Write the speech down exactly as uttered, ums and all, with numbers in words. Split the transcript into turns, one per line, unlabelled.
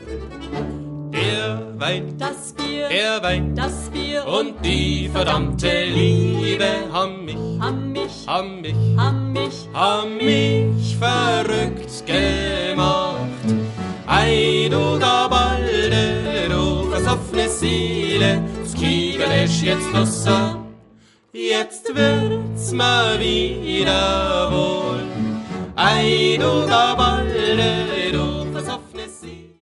Der Wein,
das Bier,
der Wein,
das Bier
und die verdammte Liebe haben mich,
haben mich,
haben mich,
haben mich,
haben mich verrückt gemacht. Ei, du da balde, du versoffene Seele, das Kiegel ist jetzt draussen, jetzt wird's mir wieder wohl. Ei, du da balde,